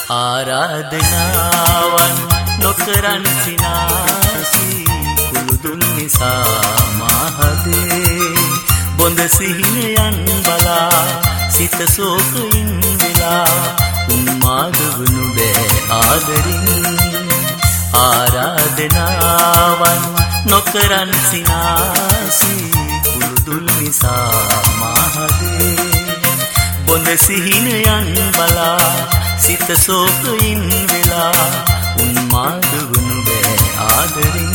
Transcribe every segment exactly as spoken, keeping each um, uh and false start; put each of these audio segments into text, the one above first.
ආරාධනාවන් නොකරන් සිනාසී කුළුදුන් නිසා මහදේ බොඳ සිහිනයන් බලා සිත සෝකයින් වෙලා උන්මාද වනු බෑ ආදරින් ආරාධනාවන් නොකරන් සිනාසී කුළුදුන් නිසා මහදේ බොඳ සිහිනයන් බලා සිත සෝකයින් වෙලා උන්මාද වනු බෑ ආදරින්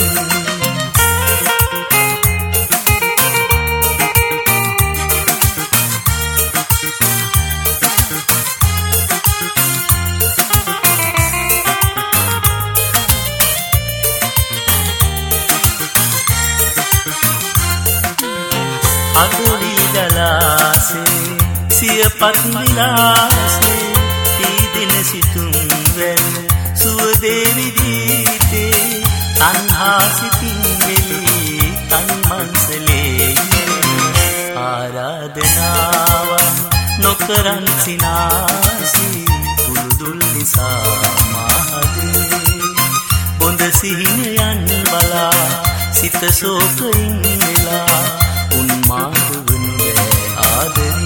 අදවිදලාසේ සියපත් විලාසේ තීදින සිතුම් වැල් සුවදේ විදීතේ තණ්හා සිතින් මෙලී තන්මන්සලේ ආරාධනාවන් නොකරන් සිනාසී කුළුදුල් නිසා මහදේ බොඳ සිහිනයන් බලා සිත සෝකයින් වෙලා උන්මාද වනු බෑ ආදරින්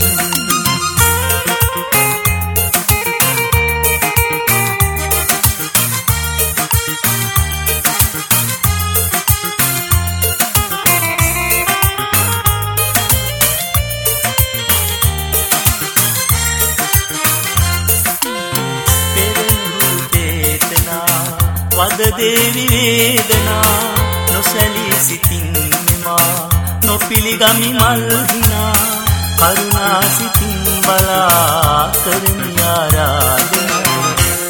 වද දේවි වේදනා නොසැලී සිතින් මෙමා නොපිළිගමි මල්හිනා කරුණා සිතින් බලා කරමි ආරාධනා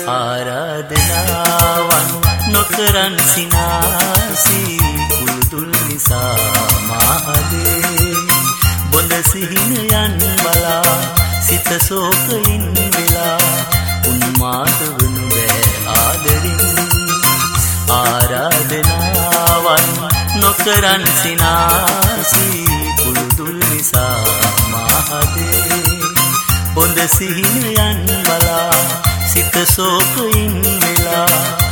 ආරාධනාවන් නොකරන් සිනාසී කුළුදුල් නිසා මහදේ බොඳ සිහිනයන් බලා සිත සෝකයින් වෙලා උන්මාද වනු බෑ ආදරින් ආරාධනාවන් නොකරන් සිනාසී කුළුදුල් නිසා මහදේ බොඳ සිහිනයන් බලා සිත සෝකයින් වෙලා